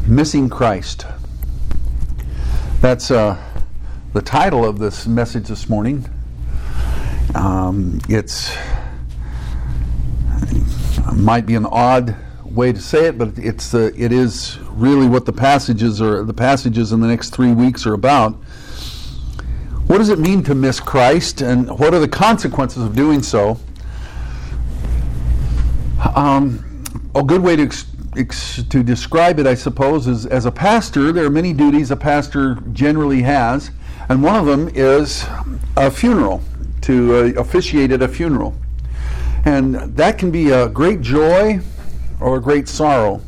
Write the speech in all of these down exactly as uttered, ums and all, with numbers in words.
Missing Christ. That's uh, the title of this message this morning. Um, it's might be an odd way to say it, but it's uh, it is really what the passages are. The passages in the next three weeks are about. What does it mean to miss Christ, and what are the consequences of doing so? Um, a good way to ex- ex- to describe it, I suppose, is as a pastor, there are many duties a pastor generally has, and one of them is a funeral, to uh, officiate at a funeral. And that can be a great joy or a great sorrow.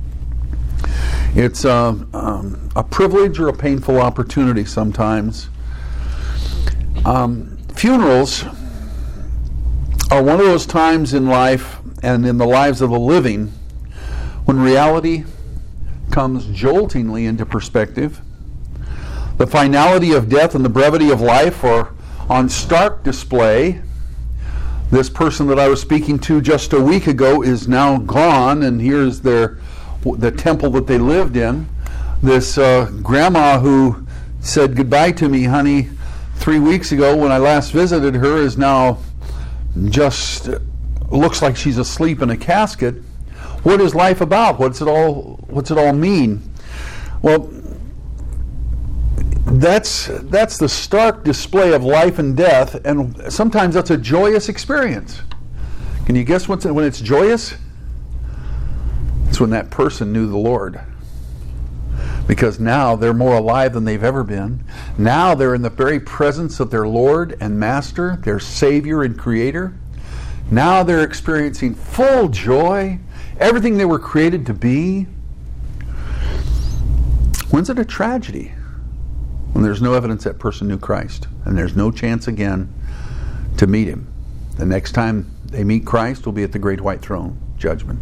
It's uh, um, a privilege or a painful opportunity sometimes. Um, funerals are one of those times in life and in the lives of the living when reality comes joltingly into perspective. The finality of death and the brevity of life are on stark display. This person that I was speaking to just a week ago is now gone, and here's their the temple that they lived in. This uh, grandma who said goodbye to me, honey, three weeks ago when I last visited her is now just looks like she's asleep in a casket. What is life about? What's it all what's it all mean? Well, that's that's the stark display of life and death, and sometimes that's a joyous experience. Can you guess what's when it's joyous? It's when that person knew the Lord. Because now they're more alive than they've ever been. Now they're in the very presence of their Lord and Master, their Savior and Creator. Now they're experiencing full joy, everything they were created to be. When's it a tragedy? When there's no evidence that person knew Christ, and there's no chance again to meet Him. The next time they meet Christ will be at the great white throne, judgment.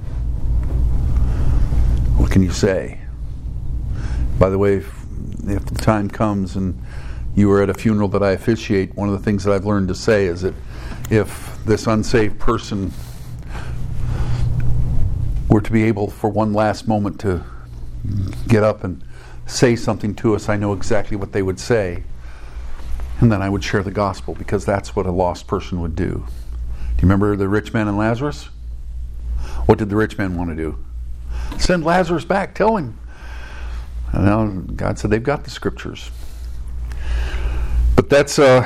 What can you say? By the way, if, if the time comes and you were at a funeral that I officiate, one of the things that I've learned to say is that if this unsaved person were to be able for one last moment to get up and say something to us, I know exactly what they would say. And then I would share the gospel, because that's what a lost person would do. Do you remember the rich man and Lazarus? What did the rich man want to do? Send Lazarus back, tell him. And now God said they've got the scriptures. But that's uh,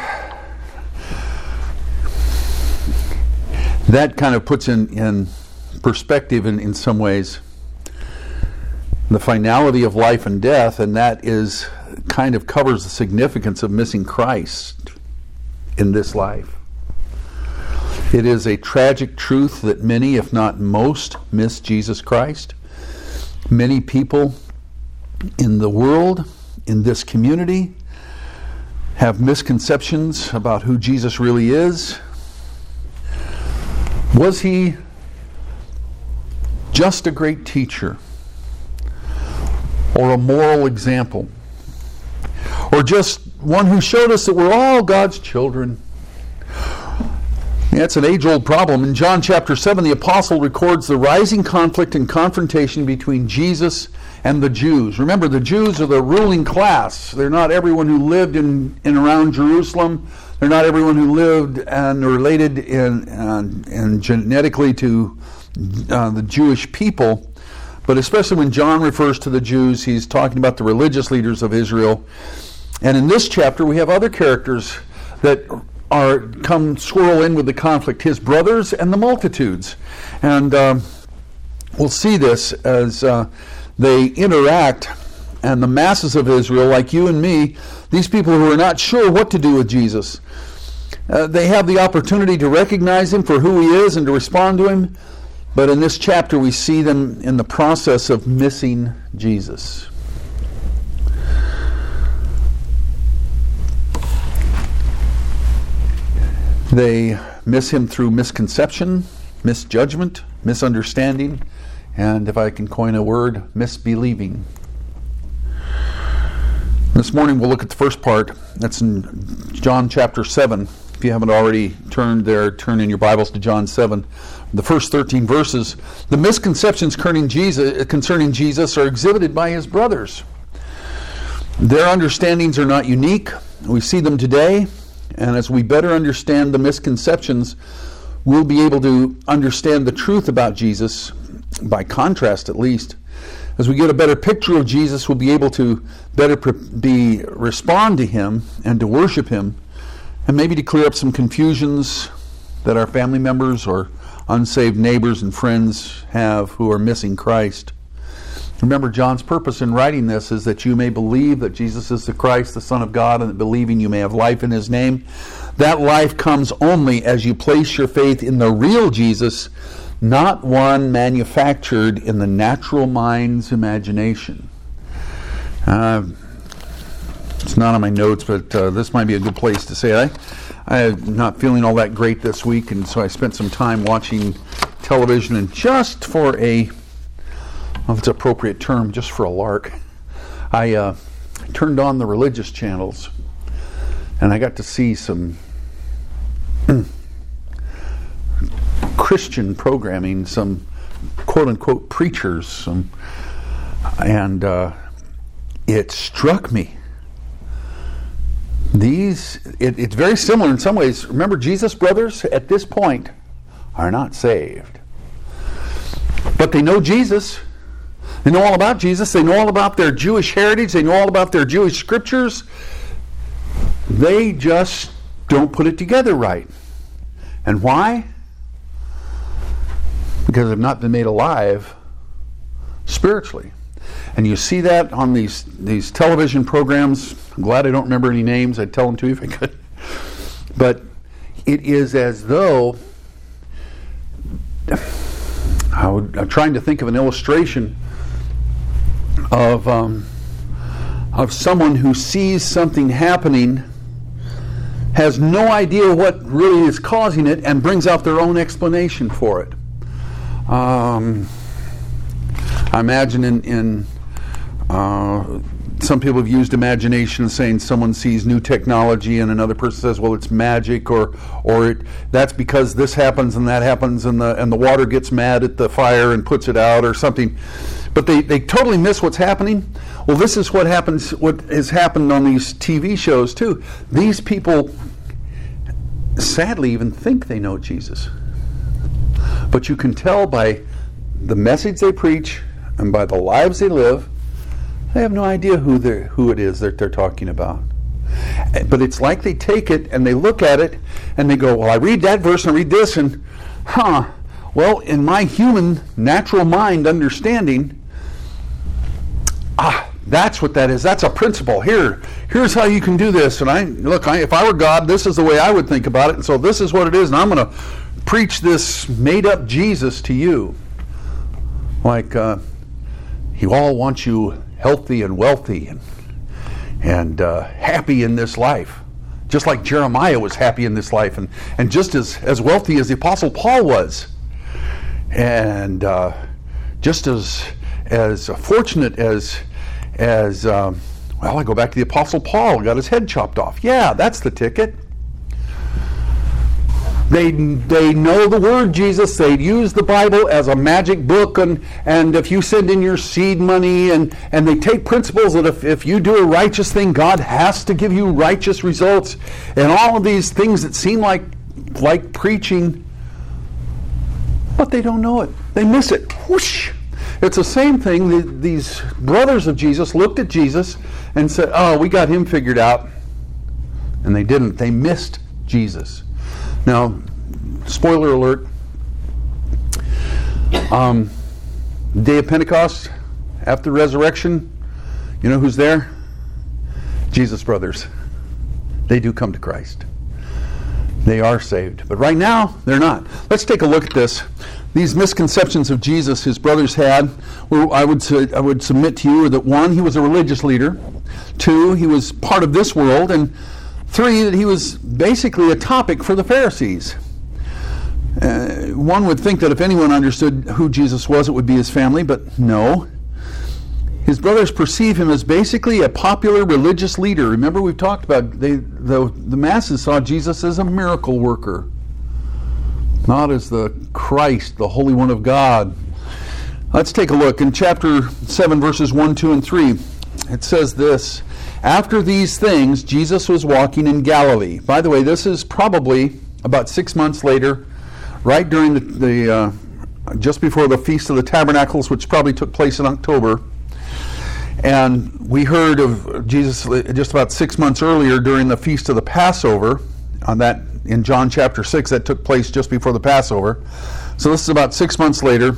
that kind of puts in, in perspective in, in some ways the finality of life and death, and that is kind of covers the significance of missing Christ in this life. It is a tragic truth that many, if not most, miss Jesus Christ. Many people in the world, in this community, have misconceptions about who Jesus really is. Was He just a great teacher? Or a moral example? Or just one who showed us that we're all God's children? That's an age-old problem. In John chapter seven, the apostle records the rising conflict and confrontation between Jesus and the Jews. Remember, the Jews are the ruling class. They're not everyone who lived in and around Jerusalem. They're not everyone who lived and related in, uh, in genetically to uh, the Jewish people. But especially when John refers to the Jews, he's talking about the religious leaders of Israel. And in this chapter, we have other characters that are come swirl in with the conflict, his brothers and the multitudes. And um, we'll see this as uh, they interact, and the masses of Israel, like you and me, these people who are not sure what to do with Jesus, uh, they have the opportunity to recognize Him for who He is and to respond to Him. But in this chapter, we see them in the process of missing Jesus. They miss Him through misconception, misjudgment, misunderstanding, and if I can coin a word, misbelieving. This morning we'll look at the first part. That's in John chapter seven. if you haven't already turned there, turn in your Bibles to John seven. The first thirteen verses. The misconceptions concerning Jesus, concerning Jesus are exhibited by his brothers. Their understandings are not unique. We see them today, and as we better understand the misconceptions, we'll be able to understand the truth about Jesus, by contrast at least. As we get a better picture of Jesus, we'll be able to better pre- be respond to him and to worship him, and maybe to clear up some confusions that our family members or unsaved neighbors and friends have who are missing Christ. Remember, John's purpose in writing this is that you may believe that Jesus is the Christ, the Son of God, and that believing you may have life in his name. That life comes only as you place your faith in the real Jesus, not one manufactured in the natural mind's imagination. Uh, it's not on my notes, but uh, this might be a good place to say it. I, I'm not feeling all that great this week, and so I spent some time watching television, and just for a, I don't know if it's an appropriate term, just for a lark, I uh, turned on the religious channels, and I got to see some Christian programming, some quote-unquote preachers, some, and uh, it struck me. These, it, it's very similar in some ways. Remember, Jesus' brothers at this point are not saved. But they know Jesus. They know all about Jesus. They know all about their Jewish heritage. They know all about their Jewish scriptures. They just don't put it together right. And why? Because they've not been made alive spiritually. And you see that on these, these television programs. I'm glad I don't remember any names. I'd tell them to you if I could. But it is as though, I would, I'm trying to think of an illustration of, um, of someone who sees something happening, has no idea what really is causing it, and brings out their own explanation for it. Um, I imagine in, in uh, some people have used imagination, saying someone sees new technology and another person says, well, it's magic, or or it, that's because this happens and that happens, and the and the water gets mad at the fire and puts it out, or something. But they, they totally miss what's happening. Well, this is what happens. What has happened on these T V shows too. These people sadly even think they know Jesus. But you can tell by the message they preach and by the lives they live, they have no idea who they who it is that they're talking about. But it's like they take it and they look at it and they go, well, I read that verse and I read this, and huh, well, in my human natural mind understanding, ah, that's what that is. That's a principle. Here, here's how you can do this. And I look, I, if I were God, this is the way I would think about it. And so this is what it is. And I'm going to preach this made-up Jesus to you. Like, uh, he all wants you healthy and wealthy and and uh, happy in this life. Just like Jeremiah was happy in this life, and, and just as, as wealthy as the Apostle Paul was. And uh, just as as fortunate as, as um, well, I go back to the Apostle Paul, got his head chopped off. Yeah, that's the ticket. They they know the word Jesus. They use the Bible as a magic book, and, and if you send in your seed money, and, and they take principles that if, if you do a righteous thing, God has to give you righteous results, and all of these things that seem like like preaching, but they don't know it. They miss it. Whoosh! It's the same thing. The, these brothers of Jesus looked at Jesus and said, oh, we got him figured out. And they didn't. They missed Jesus. Now, spoiler alert, um, day of Pentecost, after resurrection, you know who's there? Jesus' brothers. They do come to Christ. They are saved. But right now, they're not. Let's take a look at this. These misconceptions of Jesus his brothers had, well, I would say, I would submit to you that one, he was a religious leader. Two, he was part of this world. And three, that he was basically a topic for the Pharisees. Uh, one would think that if anyone understood who Jesus was, it would be his family, but no. His brothers perceive him as basically a popular religious leader. Remember, we've talked about they, the, the masses saw Jesus as a miracle worker, not as the Christ, the Holy One of God. Let's take a look. In chapter seven, verses one, two, and three, it says this: After these things, Jesus was walking in Galilee. By the way, this is probably about six months later, right during the, the uh, just before the Feast of the Tabernacles, which probably took place in October. And we heard of Jesus just about six months earlier during the Feast of the Passover, on that in John chapter six, that took place just before the Passover. So this is about six months later.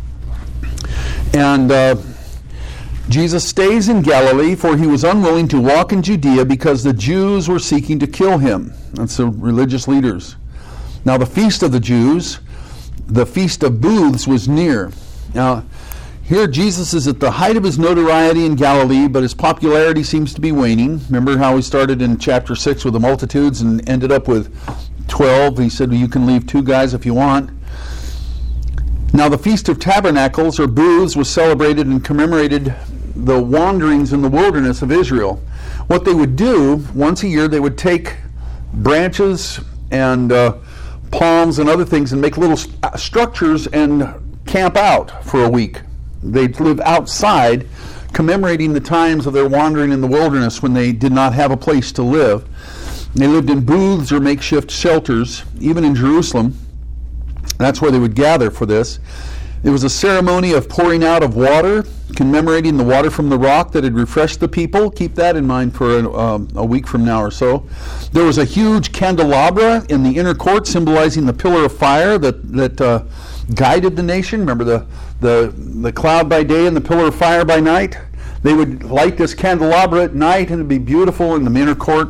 And uh, Jesus stays in Galilee, for he was unwilling to walk in Judea because the Jews were seeking to kill him. That's the religious leaders. Now the Feast of the Jews, the Feast of Booths, was near. Now, here Jesus is at the height of his notoriety in Galilee, but his popularity seems to be waning. Remember how he started in chapter six with the multitudes and ended up with twelve. He said, well, you can leave two guys if you want. Now the Feast of Tabernacles, or Booths, was celebrated and commemorated the wanderings in the wilderness of Israel. What they would do, once a year, they would take branches and uh, palms and other things and make little st- structures and camp out for a week. They'd live outside, commemorating the times of their wandering in the wilderness when they did not have a place to live. They lived in booths or makeshift shelters, even in Jerusalem. That's where they would gather for this. It was a ceremony of pouring out of water, commemorating the water from the rock that had refreshed the people. Keep that in mind for a, um, a week from now or so. There was a huge candelabra in the inner court, symbolizing the pillar of fire that that uh, guided the nation. Remember the, the the cloud by day and the pillar of fire by night? They would light this candelabra at night, and it'd be beautiful in the inner court.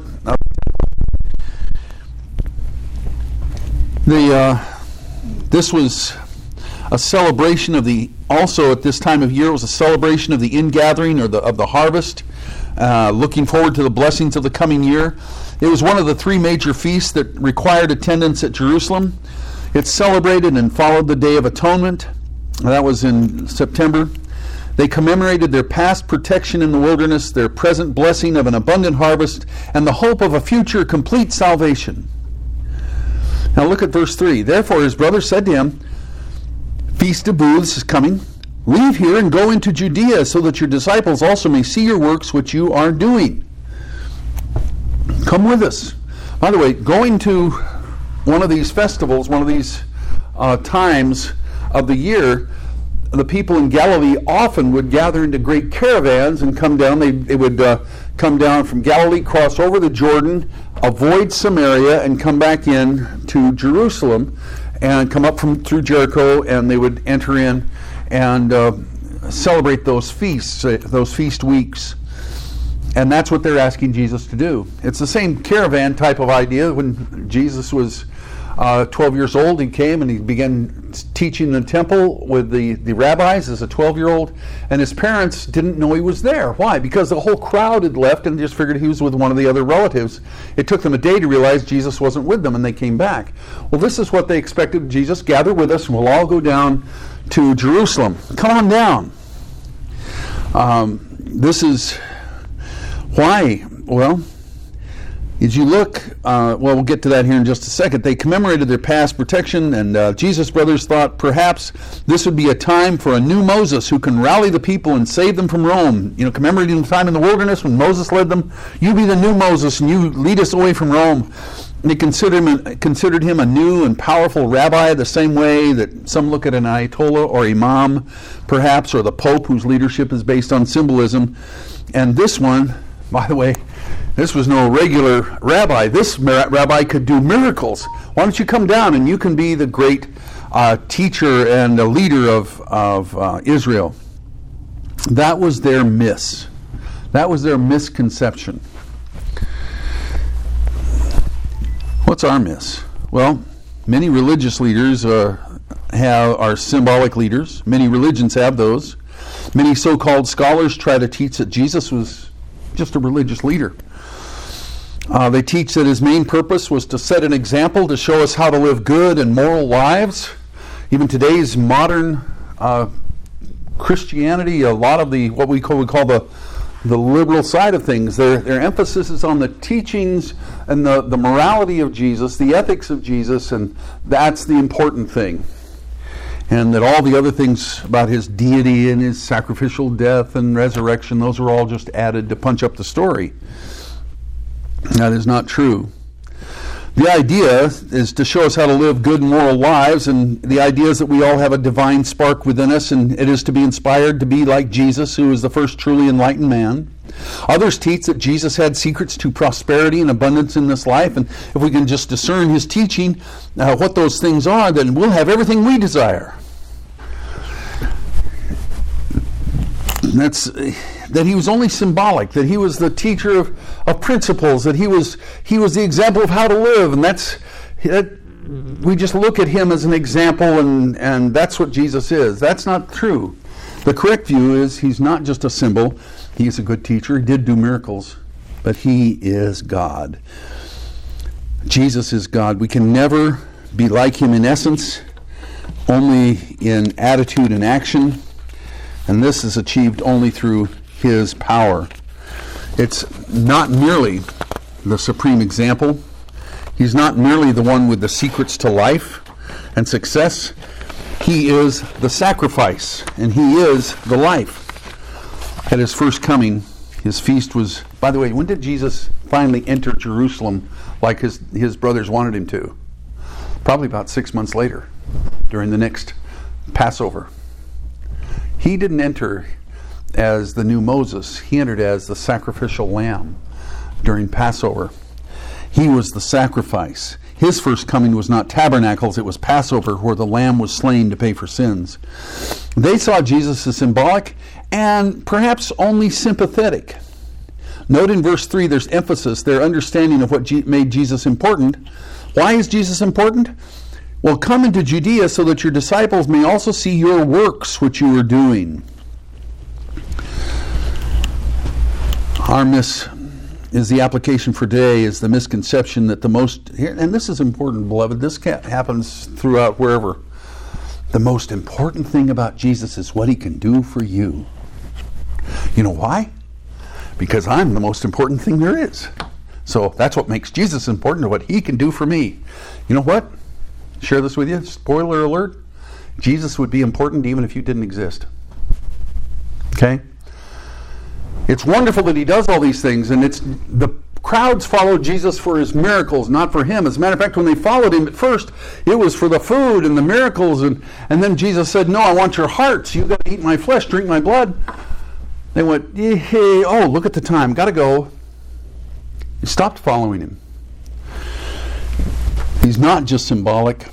The uh, this was a celebration of the, also at this time of year, it was a celebration of the ingathering or the of the harvest, uh, looking forward to the blessings of the coming year. It was one of the three major feasts that required attendance at Jerusalem. It celebrated and followed the Day of Atonement. That was in September. They commemorated their past protection in the wilderness, their present blessing of an abundant harvest, and the hope of a future complete salvation. Now look at verse three. Therefore his brother said to him, Feast of Booths is coming. Leave here and go into Judea, so that your disciples also may see your works which you are doing. Come with us. By the way, going to one of these festivals, one of these uh, times of the year, the people in Galilee often would gather into great caravans and come down. They, they would uh, come down from Galilee, cross over the Jordan, avoid Samaria, and come back in to Jerusalem, and come up from through Jericho, and they would enter in and uh, celebrate those feasts, uh, those feast weeks. And that's what they're asking Jesus to do. It's the same caravan type of idea. When Jesus was uh, twelve years old, he came and he began teaching in the temple with the, the rabbis as a twelve-year-old, and his parents didn't know he was there. Why? Because the whole crowd had left and just figured he was with one of the other relatives. It took them a day to realize Jesus wasn't with them, and they came back. Well, this is what they expected. Jesus, gather with us, and we'll all go down to Jerusalem. Come on down. Um, this is why. Well, as you look, uh, well, we'll get to that here in just a second. They commemorated their past protection, and uh, Jesus' brothers thought perhaps this would be a time for a new Moses who can rally the people and save them from Rome. You know, commemorating the time in the wilderness when Moses led them. You be the new Moses, and you lead us away from Rome. And they considered him, a, considered him a new and powerful rabbi, the same way that some look at an Ayatollah or imam, perhaps, or the Pope, whose leadership is based on symbolism. And this one, by the way, this was no regular rabbi. This rabbi could do miracles. Why don't you come down and you can be the great uh, teacher and a leader of, of uh, Israel? That was their miss. That was their misconception. What's our miss? Well, many religious leaders uh, have are symbolic leaders. Many religions have those. Many so-called scholars try to teach that Jesus was just a religious leader. Uh, they teach that his main purpose was to set an example to show us how to live good and moral lives. Even today's modern uh, Christianity, a lot of the what we call, we call the the liberal side of things. Their their emphasis is on the teachings and the, the morality of Jesus, the ethics of Jesus, and that's the important thing. And that all the other things about his deity and his sacrificial death and resurrection, those are all just added to punch up the story. That is not true. The idea is to show us how to live good moral lives, and the idea is that we all have a divine spark within us, and it is to be inspired to be like Jesus, who is the first truly enlightened man. Others teach that Jesus had secrets to prosperity and abundance in this life, and if we can just discern his teaching, uh, what those things are, then we'll have everything we desire. And that's uh, that he was only symbolic, that he was the teacher of, of principles, that he was he was the example of how to live, and that's that, we just look at him as an example, and, and that's what Jesus is. That's not true. The correct view is he's not just a symbol. He's a good teacher. He did do miracles, but he is God. Jesus is God. We can never be like him in essence, only in attitude and action, and this is achieved only through his power. It's not merely the supreme example. He's not merely the one with the secrets to life and success. He is the sacrifice, and he is the life. At his first coming, his feast was, by the way, when did Jesus finally enter Jerusalem like his, his brothers wanted him to? Probably about six months later, during the next Passover. He didn't enter as the new Moses. He entered as the sacrificial lamb during Passover. He was the sacrifice. His first coming was not tabernacles, it was Passover, where the lamb was slain to pay for sins. They saw Jesus as symbolic and perhaps only sympathetic. Note in verse three, there's emphasis, their understanding of what G- made Jesus important. Why is Jesus important? Well, come into Judea so that your disciples may also see your works which you are doing. Our miss is the application for today is the misconception that the most, and this is important, beloved, this happens throughout wherever. The most important thing about Jesus is what he can do for you. You know why? Because I'm the most important thing there is. So that's what makes Jesus important, what he can do for me. You know what? Share this with you. Spoiler alert. Jesus would be important even if you didn't exist. Okay? It's wonderful that he does all these things, and it's the crowds followed Jesus for his miracles, not for him. As a matter of fact, when they followed him at first, it was for the food and the miracles, and, and then Jesus said, no, I want your hearts. You've got to eat my flesh, drink my blood. They went, hey, oh, look at the time. Got to go. He stopped following him. He's not just symbolic.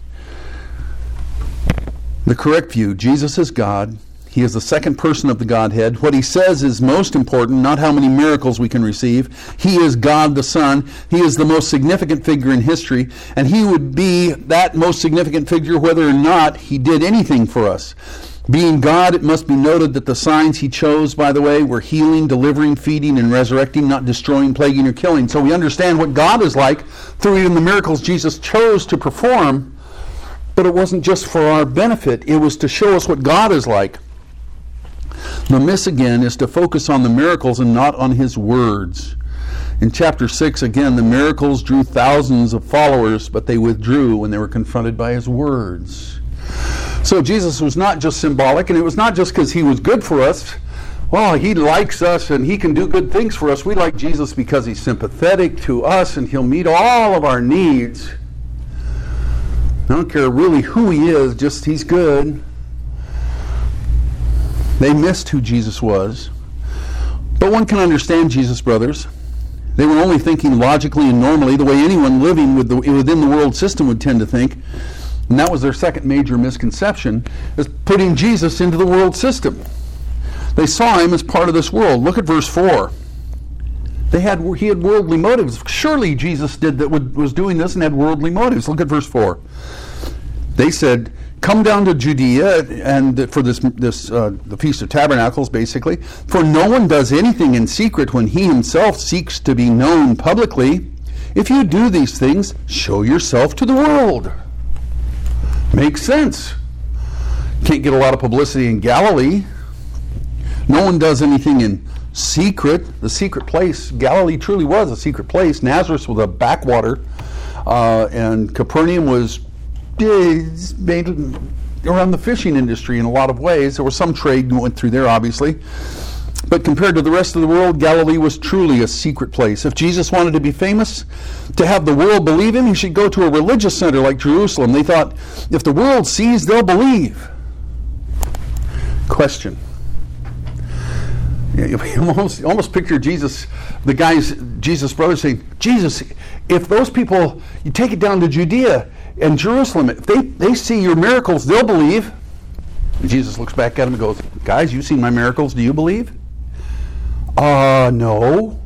The correct view, Jesus is God. He is the second person of the Godhead. What he says is most important, not how many miracles we can receive. He is God the Son. He is the most significant figure in history, and he would be that most significant figure whether or not he did anything for us. Being God, it must be noted that the signs he chose, by the way, were healing, delivering, feeding, and resurrecting, not destroying, plaguing, or killing. So we understand what God is like through even the miracles Jesus chose to perform, but it wasn't just for our benefit. It was to show us what God is like. The miss, again, is to focus on the miracles and not on his words. In chapter six, again, the miracles drew thousands of followers, but they withdrew when they were confronted by his words. So Jesus was not just symbolic, and it was not just because he was good for us. Well, he likes us and he can do good things for us. We like Jesus because he's sympathetic to us and he'll meet all of our needs. I don't care really who he is, just he's good. They missed who Jesus was. But one can understand Jesus, brothers. They were only thinking logically and normally, the way anyone living with the, within the world system would tend to think. And that was their second major misconception, is putting Jesus into the world system. They saw him as part of this world. Look at verse four. They had he had worldly motives. Surely Jesus did that was doing this and had worldly motives. Look at verse four. They said, come down to Judea, and for this, this uh, the Feast of Tabernacles, basically. For no one does anything in secret when he himself seeks to be known publicly. If you do these things, show yourself to the world. Makes sense. Can't get a lot of publicity in Galilee. No one does anything in secret. The secret place, Galilee truly was a secret place. Nazareth was a backwater, uh, and Capernaum was eh, made around the fishing industry in a lot of ways. There was some trade that went through there, obviously. But compared to the rest of the world, Galilee was truly a secret place. If Jesus wanted to be famous, to have the world believe him, he should go to a religious center like Jerusalem. They thought, if the world sees, they'll believe. Question. You almost, you almost picture Jesus, the guys, Jesus' brothers saying, Jesus, if those people, you take it down to Judea and Jerusalem, if they, they see your miracles, they'll believe. And Jesus looks back at them and goes, guys, you've seen my miracles, do you believe? Uh, no.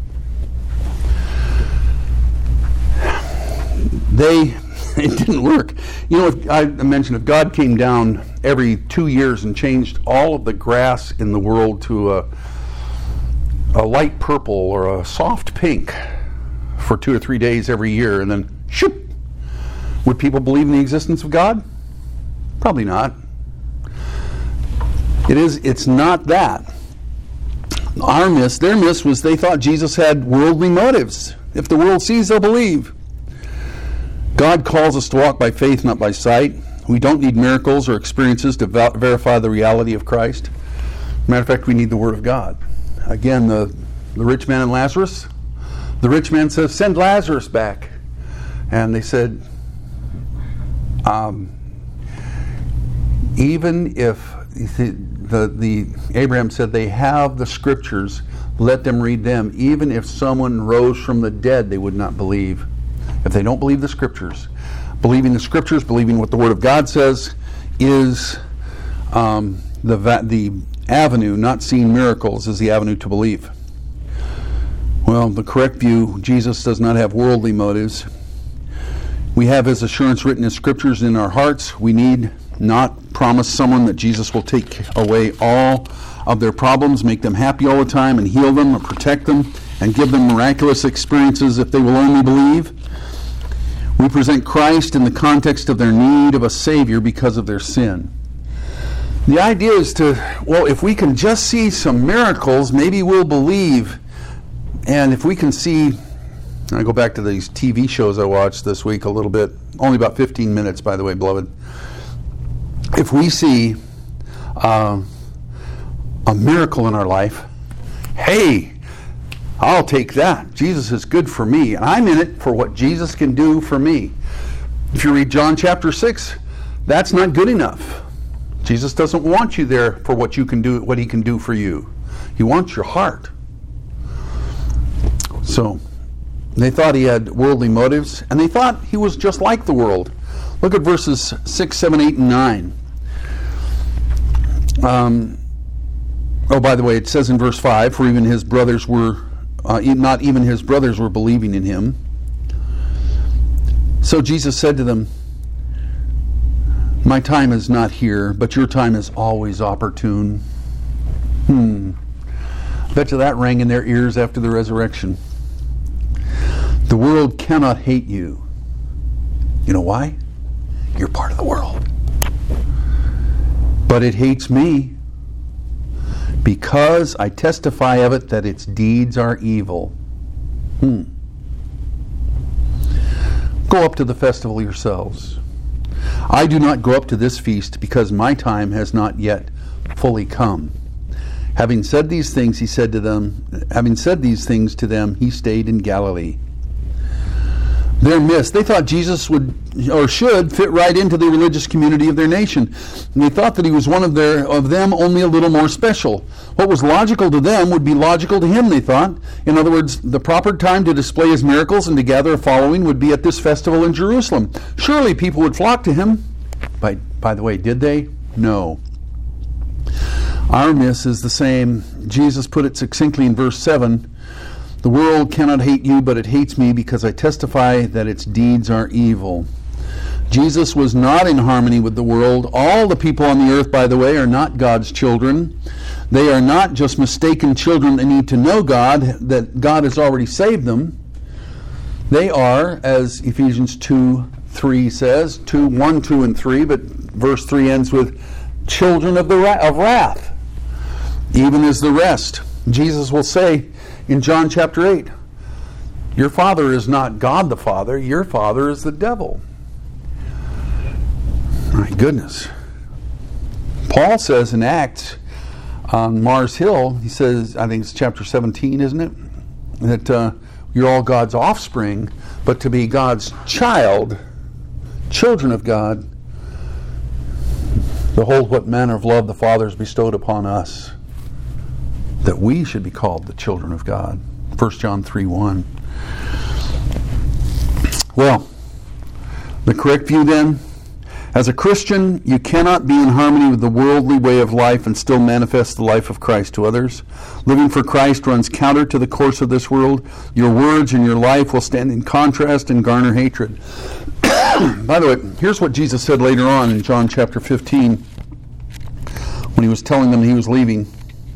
They, it didn't work. You know, if, I mentioned if God came down every two years and changed all of the grass in the world to a, a light purple or a soft pink for two or three days every year, and then shoop, would people believe in the existence of God? Probably not. It is, it's not that. Our miss, their miss was they thought Jesus had worldly motives. If the world sees, they'll believe. God calls us to walk by faith, not by sight. We don't need miracles or experiences to ver- verify the reality of Christ. Matter of fact, we need the Word of God. Again, the, the rich man and Lazarus. The rich man says, send Lazarus back. And they said, um, even if the, the, the Abraham said they have the scriptures, let them read them. Even if someone rose from the dead, they would not believe. If they don't believe the scriptures, believing the scriptures, believing what the Word of God says, is um, the va- the avenue. Not seeing miracles is the avenue to believe. Well, the correct view, Jesus does not have worldly motives. We have His assurance written in scriptures in our hearts. We need not promise someone that Jesus will take away all of their problems, make them happy all the time, and heal them or protect them, and give them miraculous experiences if they will only believe. We present Christ in the context of their need of a Savior because of their sin. The idea is to, well, if we can just see some miracles, maybe we'll believe. And if we can see, I go back to these T V shows I watched this week a little bit, only about fifteen minutes, by the way, beloved. If we see uh, a miracle in our life, hey, I'll take that. Jesus is good for me, and I'm in it for what Jesus can do for me. If you read John chapter six, that's not good enough. Jesus doesn't want you there for what you can do, what He can do for you. He wants your heart. So, they thought He had worldly motives, and they thought He was just like the world. Look at verses six, seven, eight, and nine. Um, oh, by the way, it says in verse five, for even His brothers were, uh, not even His brothers were believing in Him. So Jesus said to them, my time is not here, but your time is always opportune. Hmm. Bet you that rang in their ears after the resurrection. The world cannot hate you. You know why? You're part of the world. But it hates me because I testify of it that its deeds are evil. Hmm. Go up to the festival yourselves. I do not go up to this feast because my time has not yet fully come. Having said these things, he said to them, having said these things to them, he stayed in Galilee. Their myths. They thought Jesus would or should fit right into the religious community of their nation. And they thought that he was one of their of them, only a little more special. What was logical to them would be logical to him, they thought. In other words, the proper time to display his miracles and to gather a following would be at this festival in Jerusalem. Surely people would flock to him. By, by the way, did they? No. Our miss is the same. Jesus put it succinctly in verse seven. The world cannot hate you, but it hates me because I testify that its deeds are evil. Jesus was not in harmony with the world. All the people on the earth, by the way, are not God's children. They are not just mistaken children that need to know God, that God has already saved them. They are, as Ephesians two three says, two, one, two, and three, but verse three ends with, children of the ra- of wrath, even as the rest. Jesus will say in John chapter eight, your father is not God the Father, your father is the devil. My goodness. Paul says in Acts on Mars Hill, he says, I think it's chapter seventeen, isn't it? That uh, you're all God's offspring, but to be God's child, children of God, behold what manner of love the Father has bestowed upon us, that we should be called the children of God. First John three one. Well, the correct view then, as a Christian, you cannot be in harmony with the worldly way of life and still manifest the life of Christ to others. Living for Christ runs counter to the course of this world. Your words and your life will stand in contrast and garner hatred. By the way, here's what Jesus said later on in John chapter fifteen when he was telling them he was leaving.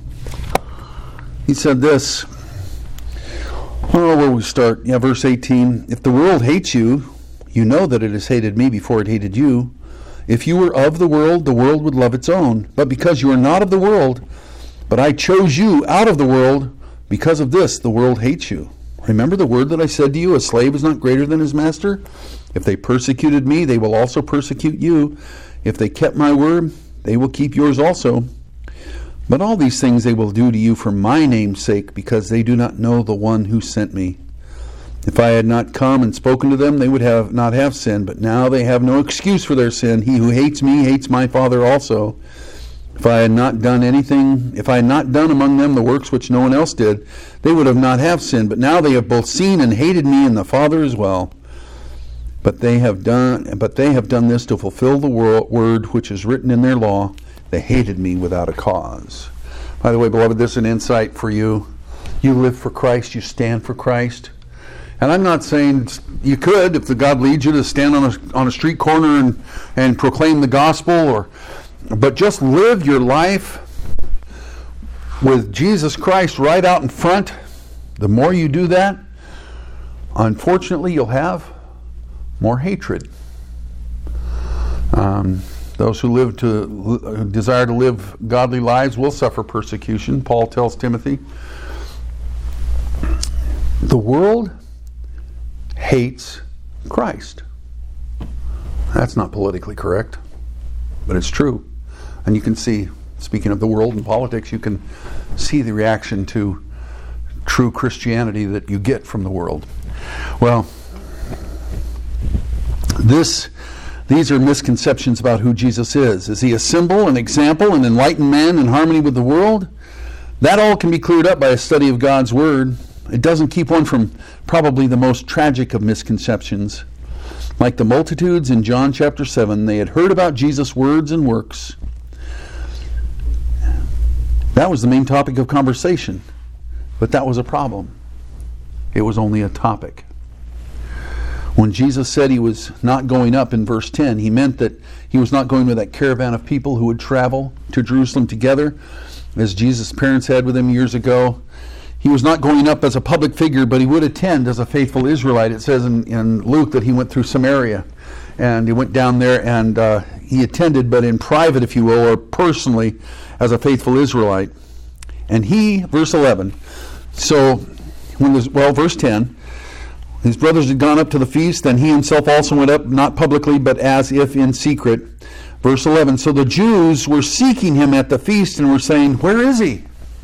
He said this. Oh, where we start? Yeah, verse eighteen. If the world hates you, you know that it has hated me before it hated you. If you were of the world, the world would love its own. But because you are not of the world, but I chose you out of the world, because of this the world hates you. Remember the word that I said to you, a slave is not greater than his master? If they persecuted me, they will also persecute you. If they kept my word, they will keep yours also. But all these things they will do to you for my name's sake, because they do not know the one who sent me. If I had not come and spoken to them, they would have not have sinned. But now they have no excuse for their sin. He who hates me hates my Father also. If I had not done anything, if I had not done among them the works which no one else did, they would have not have sinned. But now they have both seen and hated me and the Father as well. But they have done, but they have done this to fulfill the word which is written in their law. They hated me without a cause. By the way, beloved, this is an insight for you. You live for Christ. You stand for Christ. And I'm not saying you could, if the God leads you to stand on a on a street corner and, and proclaim the gospel, or but just live your life with Jesus Christ right out in front. The more you do that, unfortunately, you'll have more hatred. Um, those who live to uh, desire to live godly lives will suffer persecution. Paul tells Timothy. The world hates Christ. That's not politically correct, but it's true. And you can see, speaking of the world and politics, you can see the reaction to true Christianity that you get from the world. Well, this, these are misconceptions about who Jesus is. Is he a symbol, an example, an enlightened man in harmony with the world? That all can be cleared up by a study of God's Word. It doesn't keep one from probably the most tragic of misconceptions. Like the multitudes in John chapter seven, they had heard about Jesus' words and works. That was the main topic of conversation. But that was a problem. It was only a topic. When Jesus said he was not going up in verse ten, he meant that he was not going with that caravan of people who would travel to Jerusalem together, as Jesus' parents had with him years ago. He was not going up as a public figure, but he would attend as a faithful Israelite. It says in, in Luke that he went through Samaria, and he went down there and uh, he attended, but in private, if you will, or personally, as a faithful Israelite. And he, verse eleven, so, when there's, well, verse ten, his brothers had gone up to the feast, and he himself also went up, not publicly, but as if in secret. Verse eleven, so the Jews were seeking him at the feast and were saying, where is he?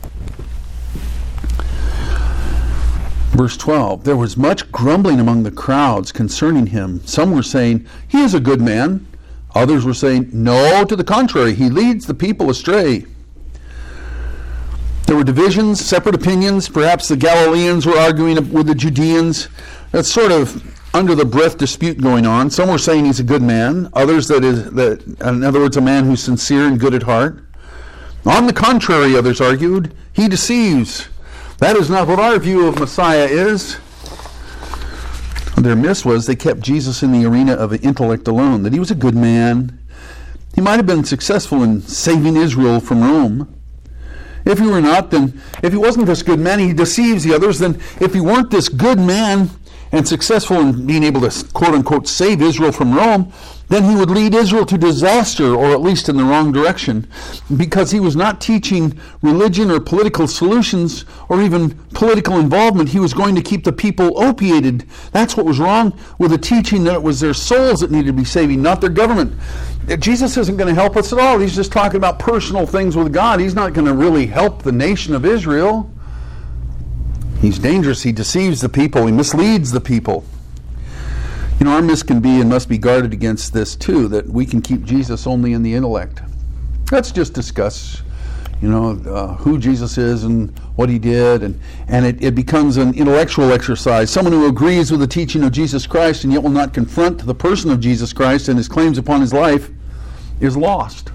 Verse twelve, there was much grumbling among the crowds concerning him. Some were saying, he is a good man. Others were saying, no, to the contrary, he leads the people astray. There were divisions, separate opinions. Perhaps the Galileans were arguing with the Judeans. That's sort of under the breath dispute going on. Some were saying he's a good man. Others that is, that, in other words, a man who's sincere and good at heart. On the contrary, others argued, he deceives. That is not what our view of Messiah is. Their miss was they kept Jesus in the arena of intellect alone, that he was a good man. He might have been successful in saving Israel from Rome. If he were not, then if he wasn't this good man, he deceives the others. Then if he weren't this good man, and successful in being able to quote-unquote save Israel from Rome, then he would lead Israel to disaster, or at least in the wrong direction, because he was not teaching religion or political solutions or even political involvement. He was going to keep the people opiated. That's what was wrong with the teaching, that it was their souls that needed to be saving, not their government. Jesus isn't going to help us at all. He's just talking about personal things with God. He's not going to really help the nation of Israel. He's dangerous. He deceives the people. He misleads the people. You know, our miss can be and must be guarded against this too, that we can keep Jesus only in the intellect. Let's just discuss, you know, uh, who Jesus is and what he did, and, and it, it becomes an intellectual exercise. Someone who agrees with the teaching of Jesus Christ and yet will not confront the person of Jesus Christ and his claims upon his life is lost.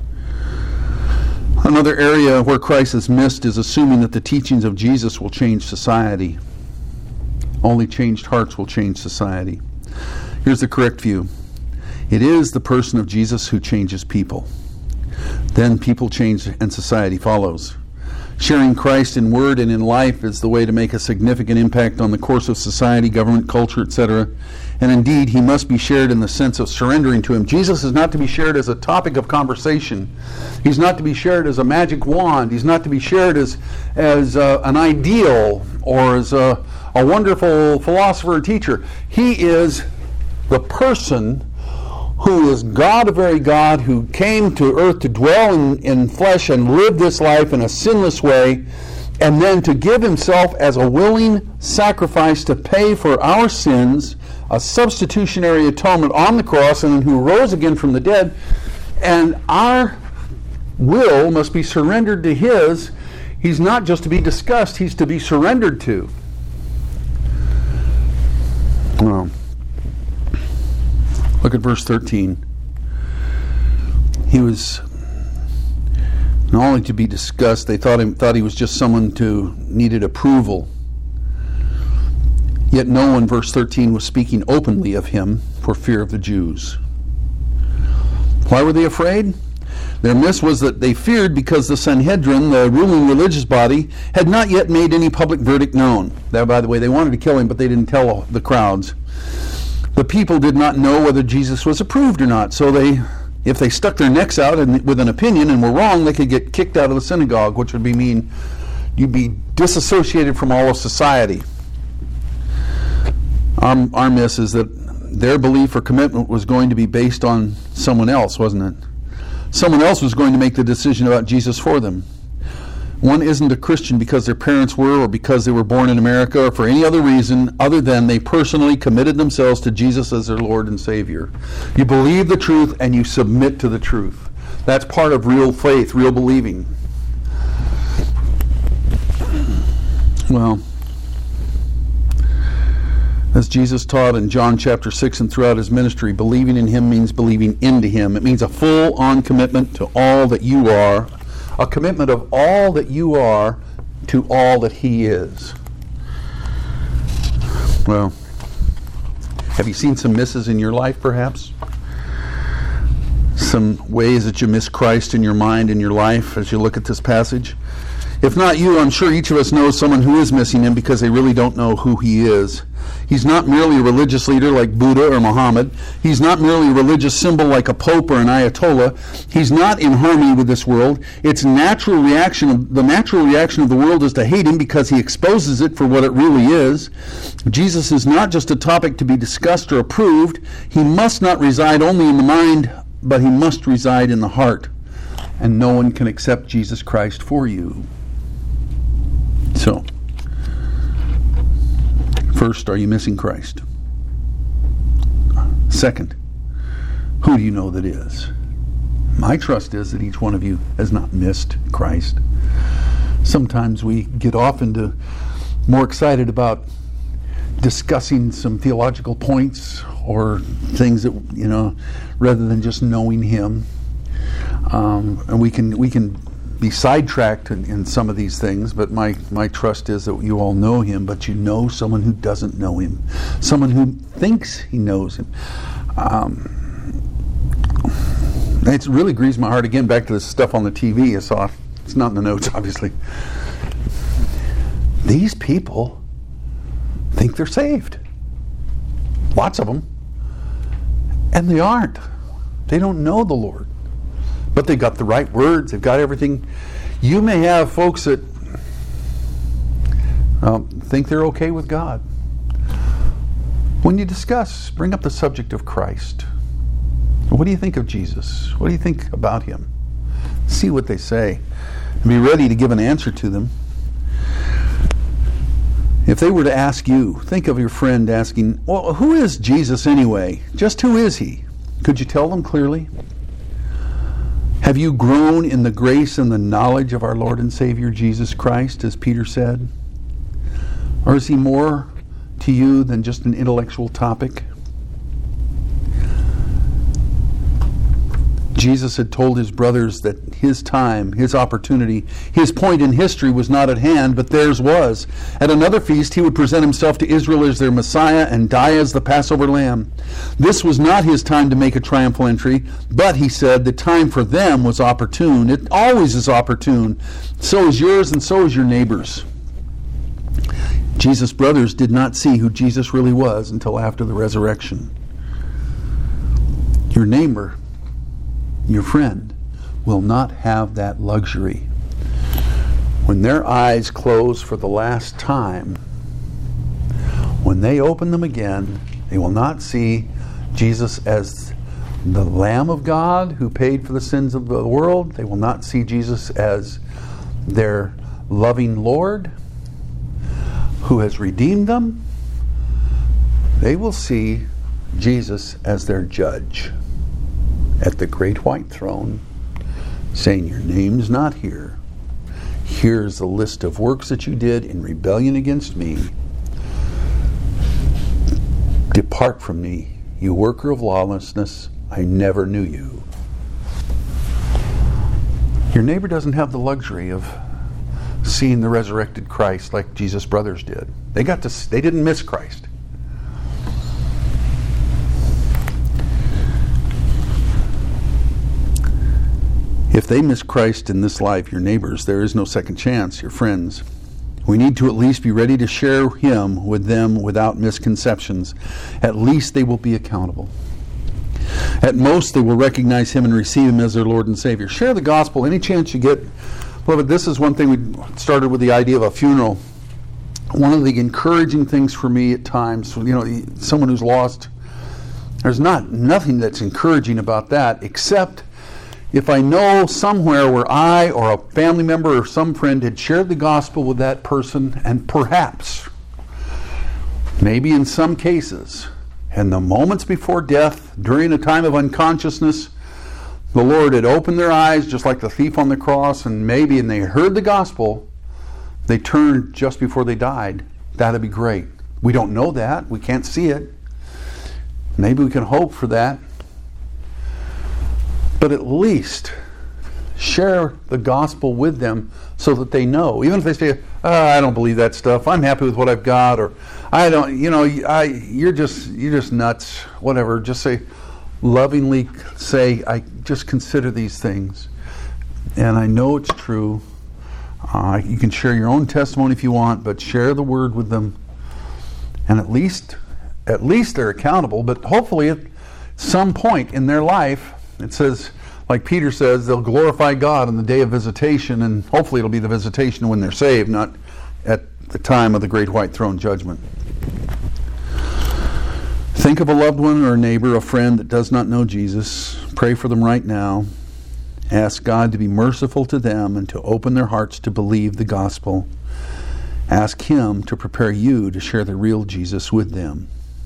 Another area where Christ is missed is assuming that the teachings of Jesus will change society. Only changed hearts will change society. Here's the correct view. It is the person of Jesus who changes people. Then people change and society follows. Sharing Christ in word and in life is the way to make a significant impact on the course of society, government, culture, et cetera. And indeed, he must be shared in the sense of surrendering to him. Jesus is not to be shared as a topic of conversation. He's not to be shared as a magic wand. He's not to be shared as, as uh, an ideal or as a, a wonderful philosopher or teacher. He is the person who is God, a very God, who came to earth to dwell in, in flesh and live this life in a sinless way, and then to give himself as a willing sacrifice to pay for our sins, a substitutionary atonement on the cross, and then who rose again from the dead. And our will must be surrendered to his. He's not just to be discussed, he's to be surrendered to. Well, look at verse thirteen. He was not only to be discussed, they thought him thought he was just someone who needed approval. Yet no one, verse thirteen, was speaking openly of him for fear of the Jews. Why were they afraid? Their miss was that they feared because the Sanhedrin, the ruling religious body, had not yet made any public verdict known. That, by the way, they wanted to kill him, but they didn't tell the crowds. The people did not know whether Jesus was approved or not, so they, if they stuck their necks out and, with an opinion and were wrong, they could get kicked out of the synagogue, which would be mean you'd be disassociated from all of society. Our, our miss is that their belief or commitment was going to be based on someone else, wasn't it? Someone else was going to make the decision about Jesus for them. One isn't a Christian because their parents were, or because they were born in America, or for any other reason other than they personally committed themselves to Jesus as their Lord and Savior. You believe the truth and you submit to the truth. That's part of real faith, real believing. Well, as Jesus taught in John chapter six and throughout his ministry, believing in him means believing into him. It means a full-on commitment to all that you are, a commitment of all that you are to all that he is. Well, have you seen some misses in your life, perhaps? Some ways that you miss Christ in your mind, in your life, as you look at this passage? If not you, I'm sure each of us knows someone who is missing him because they really don't know who he is. He's not merely a religious leader like Buddha or Muhammad. He's not merely a religious symbol like a pope or an ayatollah. He's not in harmony with this world. Its natural reaction, the natural reaction of the world is to hate him because he exposes it for what it really is. Jesus is not just a topic to be discussed or approved. He must not reside only in the mind, but he must reside in the heart. And no one can accept Jesus Christ for you. So, first, are you missing Christ? Second, who do you know that is? My trust is that each one of you has not missed Christ. Sometimes we get off into more excited about discussing some theological points or things that, you know, rather than just knowing him. Um, and we can we can be sidetracked in, in some of these things, but my, my trust is that you all know him, but you know someone who doesn't know him, someone who thinks he knows him. Um, it really grieves my heart, again, back to this stuff on the T V I saw. It's not in the notes, obviously. These people think they're saved. lots of them. And they aren't. They don't know the Lord. But they got the right words. They've got everything. You may have folks that um, think they're okay with God. When you discuss, bring up the subject of Christ. What do you think of Jesus? What do you think about him? See what they say. And be ready to give an answer to them. If they were to ask you, think of your friend asking, well, who is Jesus anyway? Just who is he? Could you tell them clearly? Have you grown in the grace and the knowledge of our Lord and Savior Jesus Christ, as Peter said? Or is he more to you than just an intellectual topic? Jesus had told his brothers that his time, his opportunity, his point in history was not at hand, but theirs was. At another feast, he would present himself to Israel as their Messiah and die as the Passover lamb. This was not his time to make a triumphal entry, but, he said, the time for them was opportune. It always is opportune. So is yours and so is your neighbor's. Jesus' brothers did not see who Jesus really was until after the resurrection. Your neighbor, your friend, will not have that luxury. When their eyes close for the last time, when they open them again, they will not see Jesus as the Lamb of God who paid for the sins of the world. They will not see Jesus as their loving Lord who has redeemed them. They will see Jesus as their judge at the great white throne, saying, your name's not here. Here's the list of works that you did in rebellion against me. Depart from me, you worker of lawlessness. I never knew you. Your neighbor doesn't have the luxury of seeing the resurrected Christ like Jesus' brothers did. They got to. They didn't miss Christ. If they miss Christ in this life, your neighbors, there is no second chance, your friends. We need to at least be ready to share him with them without misconceptions. At least they will be accountable. At most, they will recognize him and receive him as their Lord and Savior. Share the gospel any chance you get. Beloved, this is one thing we started with the idea of a funeral. One of the encouraging things for me at times, you know, someone who's lost, there's not nothing that's encouraging about that except if I know somewhere where I or a family member or some friend had shared the gospel with that person, and perhaps, maybe in some cases, in the moments before death, during a time of unconsciousness, the Lord had opened their eyes just like the thief on the cross, and maybe, and they heard the gospel, they turned just before they died. That'd be great. We don't know that. We can't see it. Maybe we can hope for that. But at least share the gospel with them so that they know. Even if they say, oh, I don't believe that stuff. I'm happy with what I've got. Or I don't, you know, I, you're just, you're just nuts. Whatever. Just say, lovingly say, I just consider these things. And I know it's true. Uh, you can share your own testimony if you want, but share the word with them. And at least, at least they're accountable. But hopefully at some point in their life, it says, like Peter says, they'll glorify God on the day of visitation, and hopefully it'll be the visitation when they're saved, not at the time of the great white throne judgment. Think of a loved one or a neighbor, a friend that does not know Jesus. Pray for them right now. Ask God to be merciful to them and to open their hearts to believe the gospel. Ask Him to prepare you to share the real Jesus with them.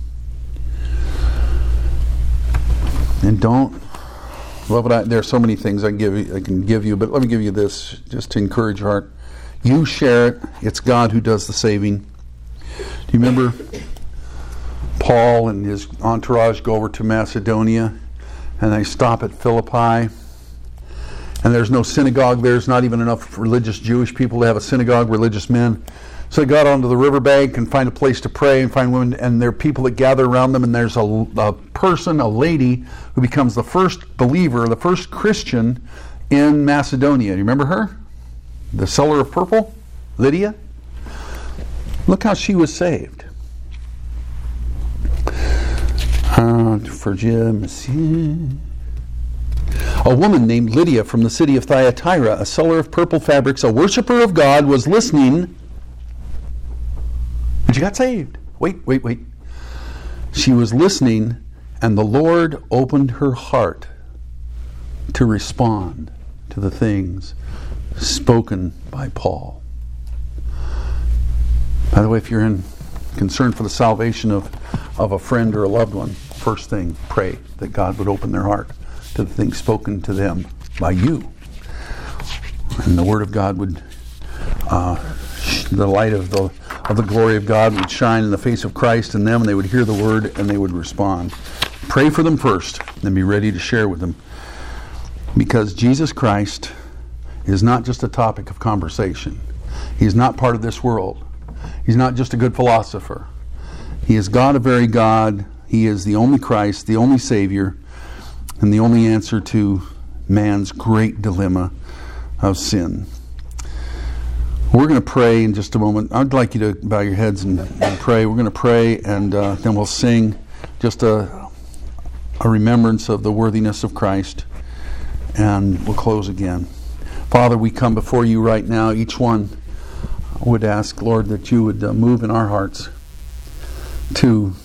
And don't Beloved, I, there are so many things I can give you, I can give you, but let me give you this just to encourage your heart. You share it. It's God who does the saving. Do you remember Paul and his entourage go over to Macedonia, and they stop at Philippi, and there's no synagogue there. There's not even enough religious Jewish people to have a synagogue, religious men. So they got onto the riverbank and find a place to pray and find women, and there are people that gather around them, and there's a, a person, a lady, who becomes the first believer, the first Christian in Macedonia. Do you remember her? The seller of purple? Lydia? Look how she was saved. Uh, for Jim, a woman named Lydia from the city of Thyatira, a seller of purple fabrics, a worshiper of God, was listening. And she got saved. Wait, wait, wait. She was listening, and the Lord opened her heart to respond to the things spoken by Paul. By the way, if you're in concern for the salvation of, of a friend or a loved one, first thing, pray that God would open their heart to the things spoken to them by you. And the Word of God would, uh, the light of the of the glory of God would shine in the face of Christ in them, and they would hear the Word and they would respond. Pray for them first, and be ready to share with them. Because Jesus Christ is not just a topic of conversation. He's not part of this world. He's not just a good philosopher. He is God, a very God. He is the only Christ, the only Savior, and the only answer to man's great dilemma of sin. We're going to pray in just a moment. I'd like you to bow your heads and, and pray. We're going to pray, and uh, then we'll sing just a, a remembrance of the worthiness of Christ, and we'll close again. Father, we come before you right now. Each one would ask, Lord, that you would uh, move in our hearts to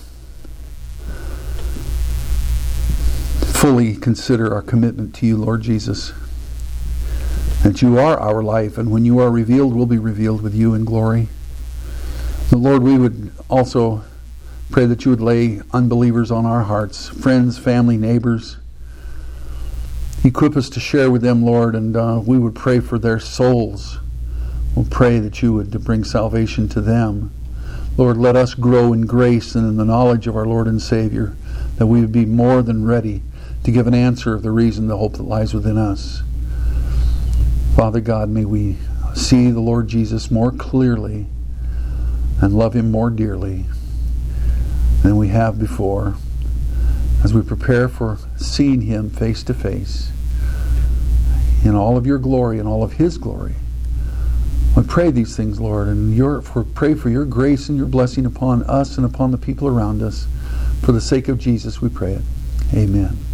fully consider our commitment to you, Lord Jesus. That you are our life, and when you are revealed, we'll be revealed with you in glory. But Lord, we would also pray that you would lay unbelievers on our hearts, friends, family, neighbors. Equip us to share with them, Lord, and uh, we would pray for their souls. We'll pray that you would bring salvation to them. Lord, let us grow in grace and in the knowledge of our Lord and Savior, that we would be more than ready to give an answer of the reason, the hope that lies within us. Father God, may we see the Lord Jesus more clearly and love him more dearly than we have before, as we prepare for seeing him face to face in all of your glory and all of his glory. We pray these things, Lord, and your, for, pray for your grace and your blessing upon us and upon the people around us. For the sake of Jesus, we pray it. Amen.